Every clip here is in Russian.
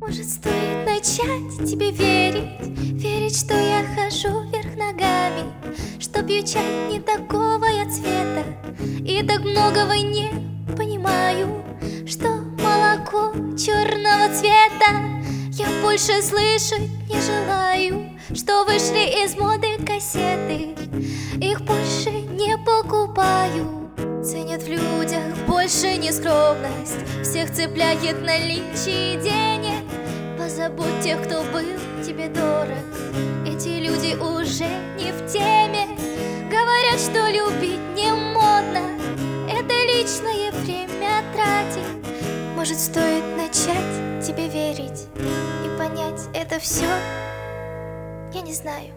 Может, стоит начать тебе верить, верить, что я хожу вверх ногами, что пью чай не такого я цвета и так многого не понимаю, что молоко черного цвета я больше слышать не желаю, что вышли из моды кассеты, их больше не покупаю. Ценят в людях больше не скромность, всех цепляет наличие денег. Позабудь тех, кто был тебе дорог, эти люди уже не в теме. Говорят, что любить не модно, это личное время тратить. Может, стоит начать тебе верить и понять это все? Я не знаю.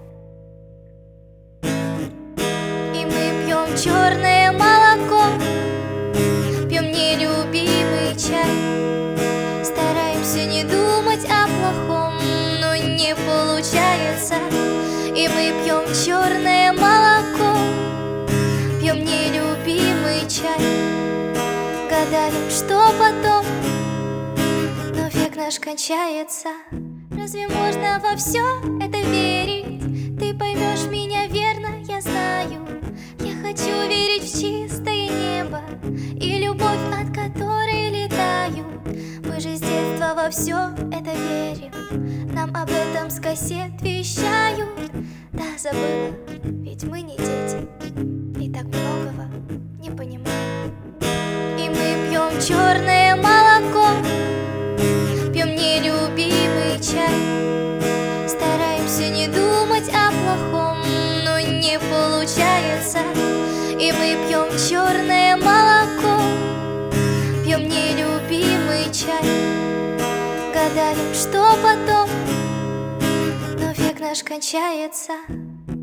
И мы пьем черное молоко, пьем нелюбимый чай, стараемся не думать о плохом, но не получается. И мы пьем черное молоко, пьем нелюбимый чай, гадаем, что потом, но век наш кончается. Разве можно во все это верить? Ты поймешь меня верно, я знаю. Я хочу верить в чистое небо и любовь, от которой летаю. Мы же с детства во все это верим, нам об этом с кассет вещают. Да, забыла, ведь мы не дети и так многого не понимаем. И мы пьем черное молоко, пьем нелюбимый чай, стараемся не думать о плохом, но не получается. И мы пьем черное молоко, пьем нелюбимый чай, гадаем, что потом, но век наш кончается.